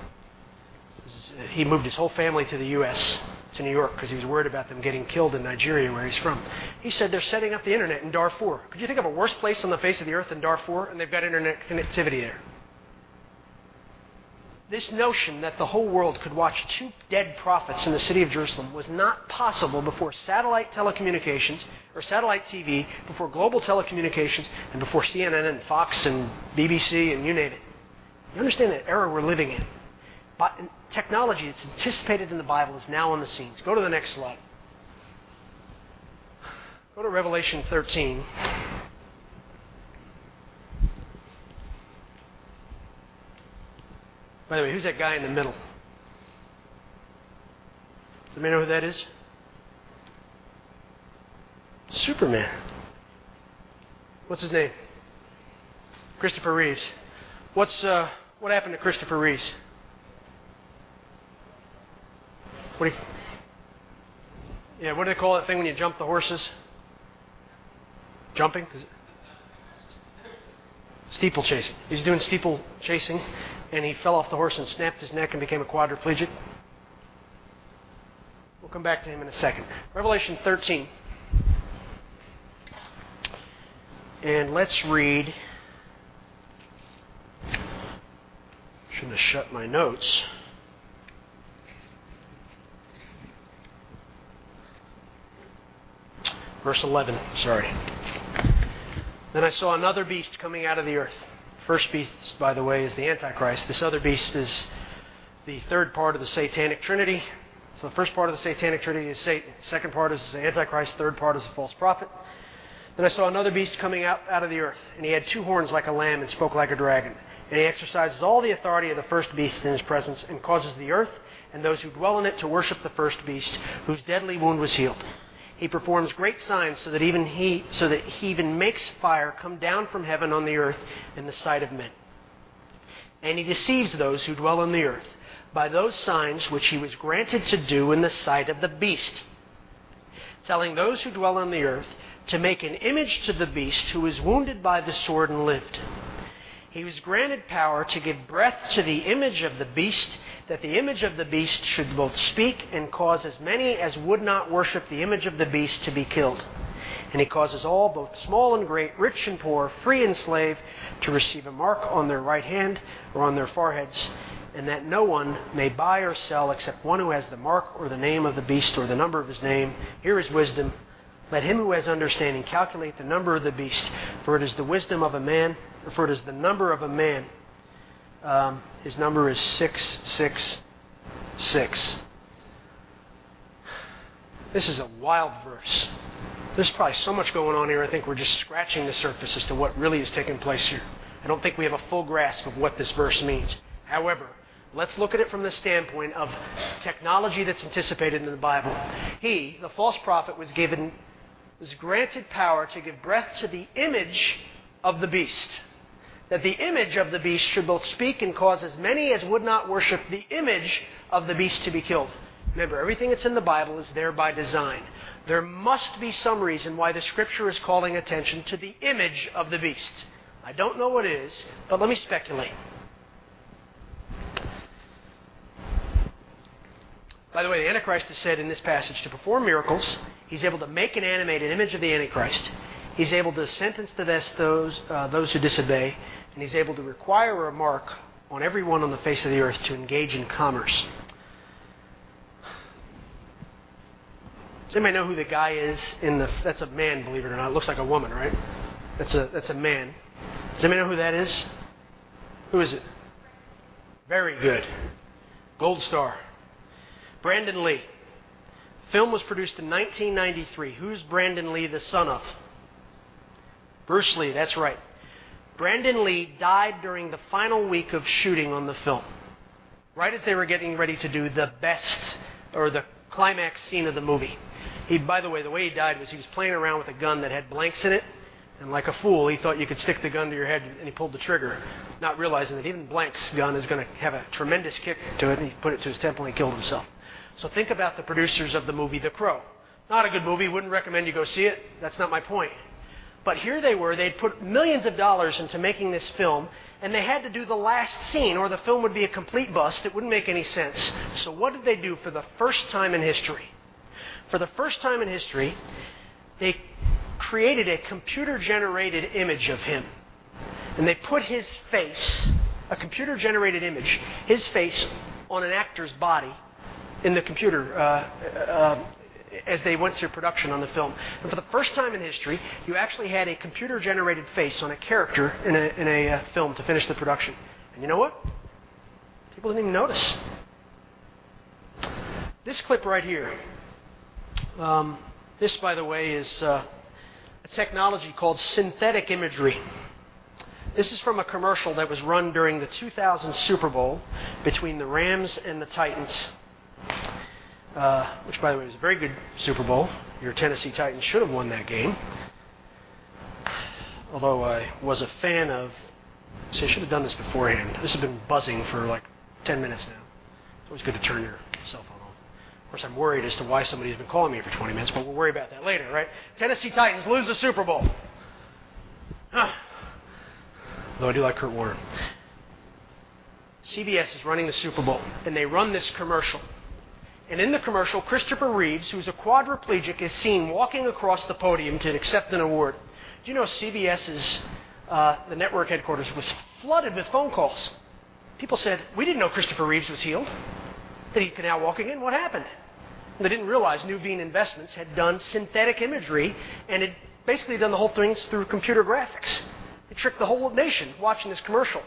He moved his whole family to the U.S., to New York, because he was worried about them getting killed in Nigeria, where he's from. He said they're setting up the internet in Darfur. Could you think of a worse place on the face of the earth than Darfur? And they've got internet connectivity there. This notion that the whole world could watch 2 dead prophets in the city of Jerusalem was not possible before satellite telecommunications, or satellite TV, before global telecommunications, and before CNN and Fox and BBC and you name it. You understand the era we're living in? But technology that's anticipated in the Bible is now on the scenes. Go to the next slide. Go to Revelation 13. By the way, who's that guy in the middle? Does anybody know who that is? Superman. What's his name? Christopher Reeves. What happened to Christopher Reeves? What do they call that thing when you jump the horses? Jumping? Steeple chasing. He's doing steeple chasing, and he fell off the horse and snapped his neck and became a quadriplegic. We'll come back to him in a second. Revelation 13. And let's read. Shouldn't have shut my notes. Verse 11, sorry. Then I saw another beast coming out of the earth. First beast, by the way, is the Antichrist. This other beast is the third part of the Satanic Trinity. So the first part of the Satanic Trinity is Satan. The second part is the Antichrist. The third part is the false prophet. Then I saw another beast coming out of the earth. And he had 2 horns like a lamb and spoke like a dragon. And he exercises all the authority of the first beast in his presence and causes the earth and those who dwell in it to worship the first beast, whose deadly wound was healed. He performs great signs so that he even makes fire come down from heaven on the earth in the sight of men. And he deceives those who dwell on the earth by those signs which he was granted to do in the sight of the beast, telling those who dwell on the earth to make an image to the beast who was wounded by the sword and lived. He was granted power to give breath to the image of the beast, that the image of the beast should both speak and cause as many as would not worship the image of the beast to be killed. And he causes all, both small and great, rich and poor, free and slave, to receive a mark on their right hand or on their foreheads, and that no one may buy or sell except one who has the mark or the name of the beast or the number of his name. Here is wisdom. Let him who has understanding calculate the number of the beast, for it is the wisdom of a man, for it is the number of a man. His number is 666. This is a wild verse. There's probably so much going on here, I think we're just scratching the surface as to what really is taking place here. I don't think we have a full grasp of what this verse means. However, Let's look at it from the standpoint of technology that's anticipated in the Bible. He, the false prophet, was granted power to give breath to the image of the beast. That the image of the beast should both speak and cause as many as would not worship the image of the beast to be killed. Remember, everything that's in the Bible is there by design. There must be some reason why the Scripture is calling attention to the image of the beast. I don't know what it is, but let me speculate. By the way, the Antichrist is said in this passage to perform miracles. He's able to make an animated image of the Antichrist. He's able to sentence to death those who disobey. And he's able to require a mark on everyone on the face of the earth to engage in commerce. Does anybody know who the guy is that's a man, believe it or not. It looks like a woman, right? That's a man. Does anybody know who that is? Who is it? Very good. Gold star. Brandon Lee. Film was produced in 1993. Who's Brandon Lee the son of? Bruce Lee, that's right. Brandon Lee died during the final week of shooting on the film. Right as they were getting ready to do the best, or the climax scene of the movie. By the way he died was he was playing around with a gun that had blanks in it. And like a fool, he thought you could stick the gun to your head, and he pulled the trigger, not realizing that even Blank's gun is going to have a tremendous kick to it, and he put it to his temple and he killed himself. So think about the producers of the movie The Crow. Not a good movie, wouldn't recommend you go see it. That's not my point. But here they were, they'd put millions of dollars into making this film, and they had to do the last scene, or the film would be a complete bust. It wouldn't make any sense. So what did they do for the first time in history? For the first time in history, they created a computer-generated image of him. And they put his face, a computer-generated image, his face on an actor's body in the computer as they went through production on the film. And for the first time in history, you actually had a computer-generated face on a character in a film to finish the production. And you know what? People didn't even notice. This clip right here, this, by the way, is a technology called synthetic imagery. This is from a commercial that was run during the 2000 Super Bowl between the Rams and the Titans, which, by the way, was a very good Super Bowl. Your Tennessee Titans should have won that game. Although I was a fan of... See, I should have done this beforehand. This has been buzzing for like 10 minutes now. It's always good to turn your cell phone off. Of course, I'm worried as to why somebody's been calling me for 20 minutes, but we'll worry about that later, right? Tennessee Titans lose the Super Bowl. Though I do like Kurt Warner. CBS is running the Super Bowl, and they run this commercial. And in the commercial, Christopher Reeves, who's a quadriplegic, is seen walking across the podium to accept an award. Do you know CBS's, the network headquarters, was flooded with phone calls? People said, we didn't know Christopher Reeves was healed. That he could now walk again? What happened? And they didn't realize Nuveen Investments had done synthetic imagery and had basically done the whole thing through computer graphics. It tricked the whole nation watching this commercial.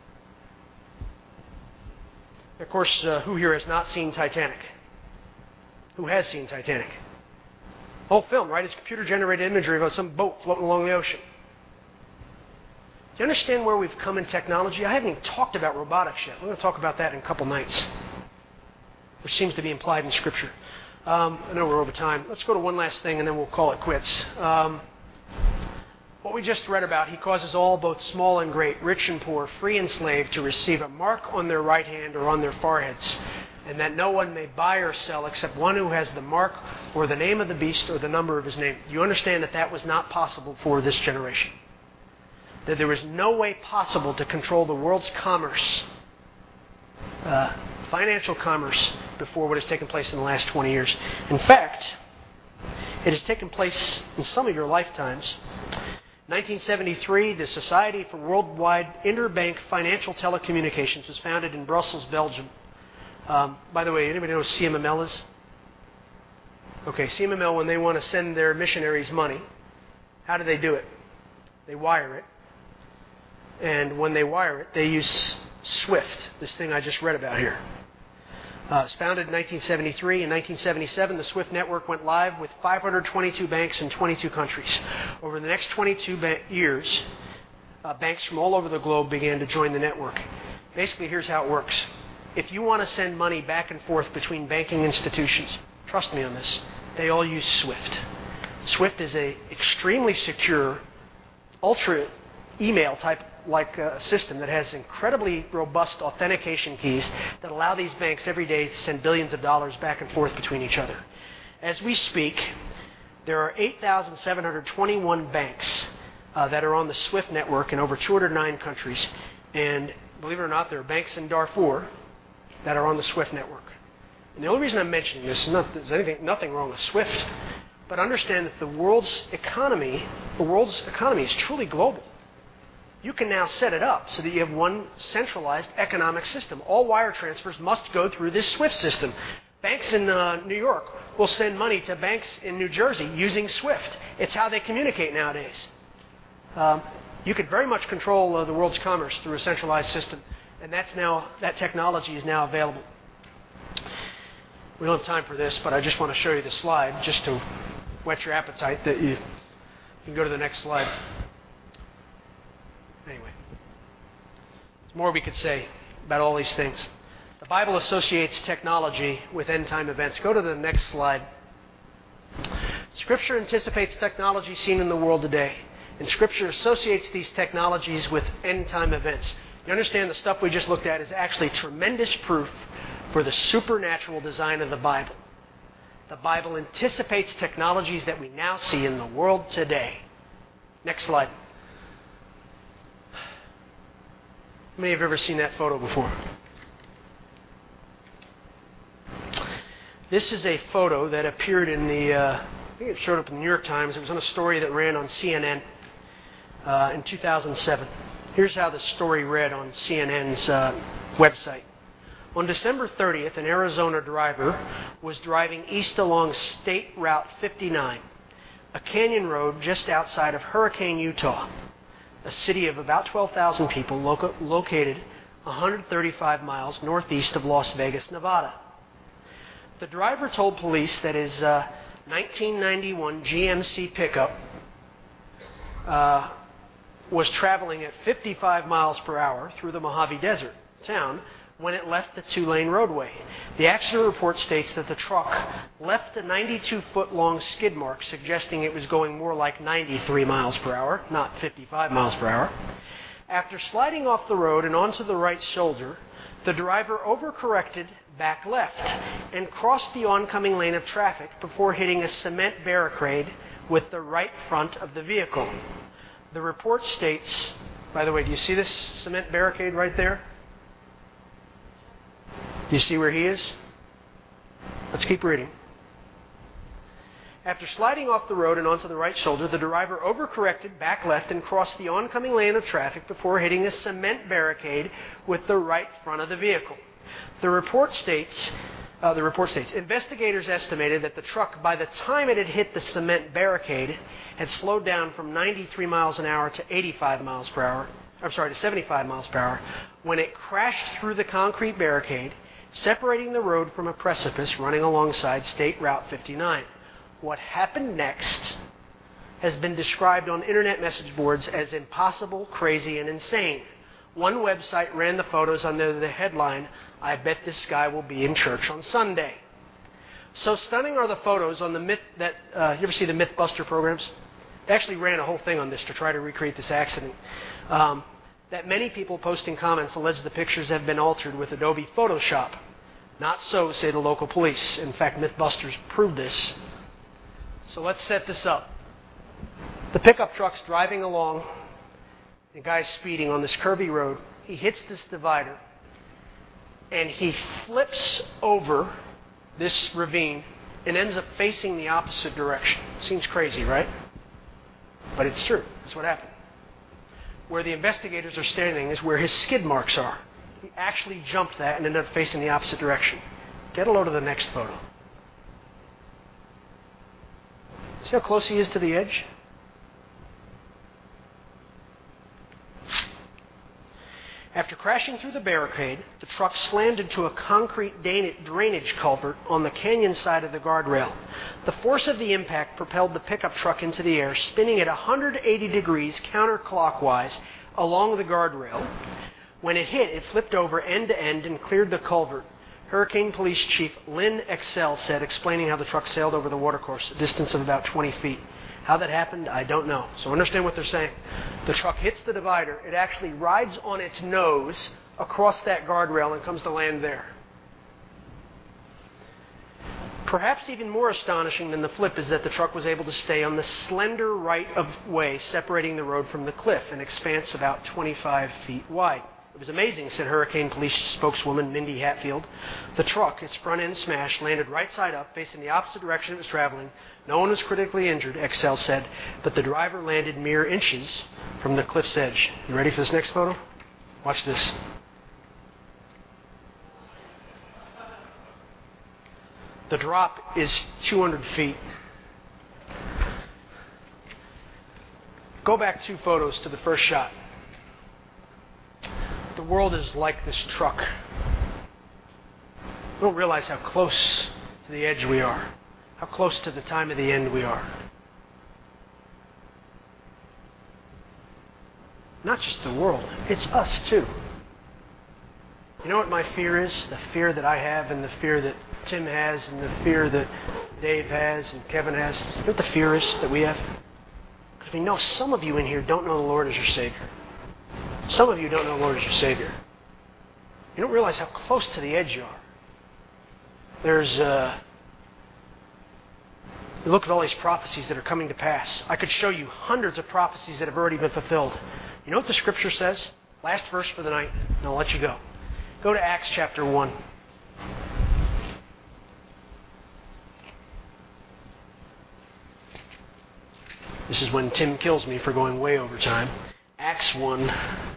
Of course, who here has not seen Titanic? Who has seen Titanic? The whole film, right, is computer-generated imagery about some boat floating along the ocean. Do you understand where we've come in technology? I haven't even talked about robotics yet. We're going to talk about that in a couple nights, which seems to be implied in Scripture. I know we're over time. Let's go to one last thing, and then we'll call it quits. What we just read about, he causes all, both small and great, rich and poor, free and slave, to receive a mark on their right hand or on their foreheads, and that no one may buy or sell except one who has the mark or the name of the beast or the number of his name. You understand that that was not possible for this generation? That there was no way possible to control the world's commerce, financial commerce, before what has taken place in the last 20 years. In fact, it has taken place in some of your lifetimes. 1973, the Society for Worldwide Interbank Financial Telecommunications was founded in Brussels, Belgium. By the way, anybody know what CMML is? Okay, CMML, when they want to send their missionaries money, how do they do it? They wire it. And when they wire it, they use SWIFT, this thing I just read about here. It was founded in 1973. In 1977, the SWIFT network went live with 522 banks in 22 countries. Over the next 22 years, banks from all over the globe began to join the network. Basically, here's how it works. if you want to send money back and forth between banking institutions, trust me on this, they all use SWIFT. SWIFT is a extremely secure, ultra email type system that has incredibly robust authentication keys that allow these banks every day to send billions of dollars back and forth between each other. As we speak, there are 8,721 banks that are on the SWIFT network in over 209 countries. And believe it or not, there are banks in Darfur that are on the SWIFT network. And the only reason I'm mentioning this is there's nothing wrong with SWIFT, but understand that the world's economy is truly global. You can now set it up so that you have one centralized economic system. All wire transfers must go through this SWIFT system. Banks in New York will send money to banks in New Jersey using SWIFT. It's how they communicate nowadays. You could very much control the world's commerce through a centralized system, and that technology is now available. We don't have time for this, but I just want to show you the slide just to whet your appetite that you can go to the next slide. Anyway, there's more we could say about all these things. The Bible associates technology with end-time events. Go to the next slide. Scripture anticipates technology seen in the world today, and Scripture associates these technologies with end-time events. You understand the stuff we just looked at is actually tremendous proof for the supernatural design of the Bible. The Bible anticipates technologies that we now see in the world today. Next slide. How many have ever seen that photo before? This is a photo that appeared in I think it showed up in the New York Times. It was on a story that ran on CNN in 2007. Here's how the story read on CNN's website. On December 30th, an Arizona driver was driving east along State Route 59, a canyon road just outside of Hurricane, Utah, a city of about 12,000 people located 135 miles northeast of Las Vegas, Nevada. The driver told police that his 1991 GMC pickup was traveling at 55 miles per hour through the Mojave Desert town when it left the two-lane roadway. The accident report states that the truck left a 92-foot-long skid mark, suggesting it was going more like 93 miles per hour, not 55 miles per hour. After sliding off the road and onto the right shoulder, the driver overcorrected back left and crossed the oncoming lane of traffic before hitting a cement barricade with the right front of the vehicle. The report states, by the way, do you see this cement barricade right there? Do you see where he is? Let's keep reading. After sliding off the road and onto the right shoulder, the driver overcorrected back left and crossed the oncoming lane of traffic before hitting a cement barricade with the right front of the vehicle. The report states, investigators estimated that the truck, by the time it had hit the cement barricade, had slowed down from 93 miles an hour to 75 miles per hour. To 75 miles per hour, when it crashed through the concrete barricade, separating the road from a precipice running alongside State Route 59. What happened next has been described on internet message boards as impossible, crazy, and insane. One website ran the photos under the headline, "I bet this guy will be in church on Sunday." So stunning are the photos on the myth that, you ever see the Mythbuster programs? They actually ran a whole thing on this to try to recreate this accident. That many people posting comments allege the pictures have been altered with Adobe Photoshop. Not so, say the local police. In fact, Mythbusters proved this. So let's set this up. The pickup truck's driving along. The guy's speeding on this curvy road. He hits this divider, and he flips over this ravine and ends up facing the opposite direction. Seems crazy, right? But it's true. That's what happened. Where the investigators are standing is where his skid marks are. He actually jumped that and ended up facing the opposite direction. Get a load of the next photo. See how close he is to the edge? After crashing through the barricade, the truck slammed into a concrete drainage culvert on the canyon side of the guardrail. The force of the impact propelled the pickup truck into the air, spinning at 180 degrees counterclockwise along the guardrail. When it hit, it flipped over end to end and cleared the culvert. Hurricane Police Chief Lynn Excel said, explaining how the truck sailed over the watercourse, a distance of about 20 feet. How that happened, I don't know. So understand what they're saying. The truck hits the divider. It actually rides on its nose across that guardrail and comes to land there. Perhaps even more astonishing than the flip is that the truck was able to stay on the slender right-of-way separating the road from the cliff, an expanse about 25 feet wide. It was amazing, said Hurricane Police spokeswoman Mindy Hatfield. The truck, its front end smashed, landed right side up, facing the opposite direction it was traveling. No one was critically injured, Excel said, but the driver landed mere inches from the cliff's edge. You ready for this next photo? Watch this. The drop is 200 feet. Go back 2 photos to the first shot. The world is like this truck. We don't realize how close to the edge we are, how close to the time of the end we are. Not just the world, it's us too. You know what my fear is? The fear that I have and the fear that Tim has and the fear that Dave has and Kevin has. You know what the fear is that we have? Because we know some of you in here don't know the Lord as your Savior. Some of you don't know the Lord as your Savior. You don't realize how close to the edge you are. You look at all these prophecies that are coming to pass. I could show you hundreds of prophecies that have already been fulfilled. You know what the Scripture says? Last verse for the night, and I'll let you go. Go to Acts chapter 1. This is when Tim kills me for going way over time. Acts 1.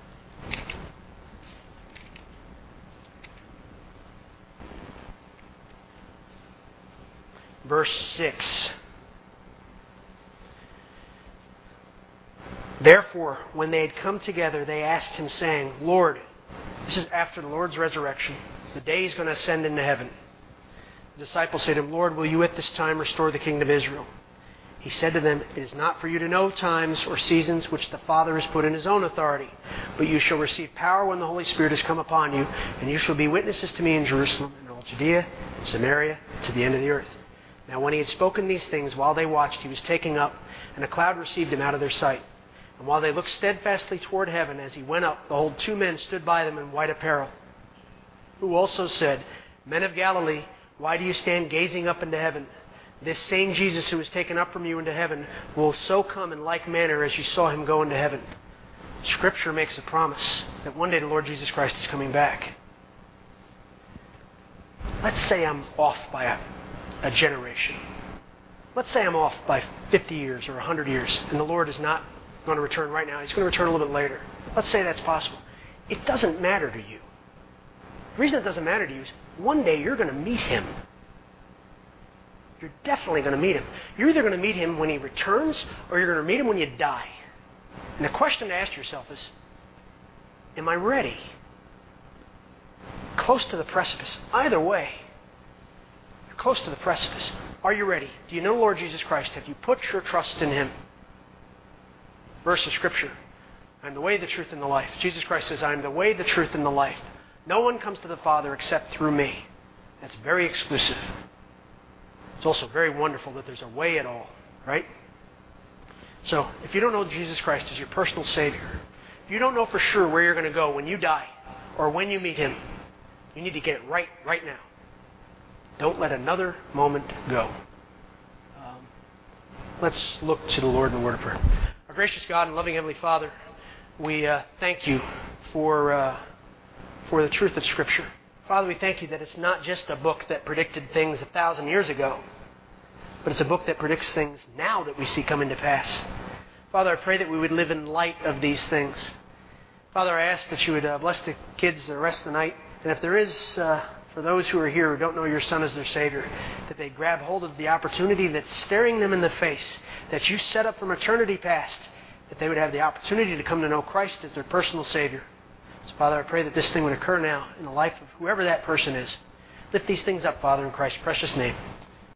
Verse 6. Therefore, when they had come together, they asked him, saying, Lord, this is after the Lord's resurrection, the day he's going to ascend into heaven. The disciples said to him, Lord, will you at this time restore the kingdom of Israel? He said to them, It is not for you to know times or seasons which the Father has put in his own authority, but you shall receive power when the Holy Spirit has come upon you, and you shall be witnesses to me in Jerusalem, and all Judea, and Samaria, to the end of the earth. Now when he had spoken these things, while they watched, he was taken up, and a cloud received him out of their sight. And while they looked steadfastly toward heaven as he went up, behold, 2 men stood by them in white apparel, who also said, Men of Galilee, why do you stand gazing up into heaven? This same Jesus who was taken up from you into heaven will so come in like manner as you saw him go into heaven. Scripture makes a promise that one day the Lord Jesus Christ is coming back. Let's say I'm off by a generation. Let's say I'm off by 50 years or 100 years, and the Lord is not going to return right now. He's going to return a little bit later. Let's say that's possible. It doesn't matter to you. The reason it doesn't matter to you is one day you're going to meet him. You're definitely going to meet him. You're either going to meet him when he returns or you're going to meet him when you die. And the question to ask yourself is, am I ready? Close to the precipice. Either way, you're close to the precipice. Are you ready? Do you know Lord Jesus Christ? Have you put your trust in him? Verse of Scripture. I am the way, the truth, and the life. Jesus Christ says, I am the way, the truth, and the life. No one comes to the Father except through me. That's very exclusive. It's also very wonderful that there's a way at all, right? So, if you don't know Jesus Christ as your personal Savior, if you don't know for sure where you're going to go when you die or when you meet him, you need to get it right now. Don't let another moment go. Let's look to the Lord in the word of prayer. Our gracious God and loving Heavenly Father, we thank you for the truth of Scripture. Father, we thank you that it's not just a book that predicted things 1,000 years ago, but it's a book that predicts things now that we see coming to pass. Father, I pray that we would live in light of these things. Father, I ask that you would bless the kids the rest of the night. And if there is, for those who are here who don't know your Son as their Savior, that they grab hold of the opportunity that's staring them in the face, that you set up from eternity past, that they would have the opportunity to come to know Christ as their personal Savior. So, Father, I pray that this thing would occur now in the life of whoever that person is. Lift these things up, Father, in Christ's precious name.